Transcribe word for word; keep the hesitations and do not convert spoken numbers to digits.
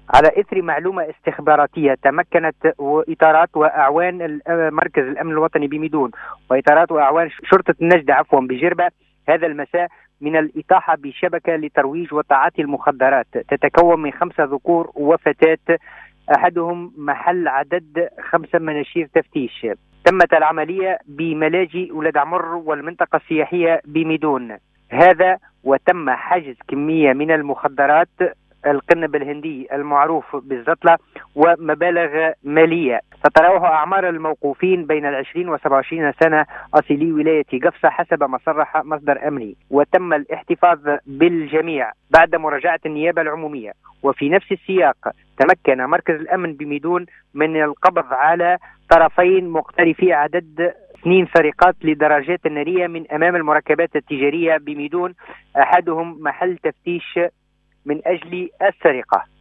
على إثر معلومة استخباراتية، تمكنت إطارات وأعوان مركز الأمن الوطني بميدون وإطارات وأعوان شرطة النجدة عفوا بجربة هذا المساء من الإطاحة بشبكة لترويج وتعاطي المخدرات تتكون من خمسة ذكور وفتاة، أحدهم محل عدد خمسة مناشير تفتيش. تمت العملية بملاجئ ولاد عمر والمنطقة السياحية بميدون هذا، وتم حجز كمية من المخدرات القنب الهندي المعروف بالزطلة ومبالغ مالية تتراوح أعمار الموقوفين بين العشرين وسبعة وعشرين سنة أصلي ولاية قفصة حسب ما صرح مصدر أمني. وتم الاحتفاظ بالجميع بعد مراجعة النيابة العمومية. وفي نفس السياق تمكن مركز الأمن بميدون من القبض على طرفين مقترفي عدد اثنين سرقات لدراجات النارية من أمام المركبات التجارية بميدون، أحدهم محل تفتيش من أجل السرقة.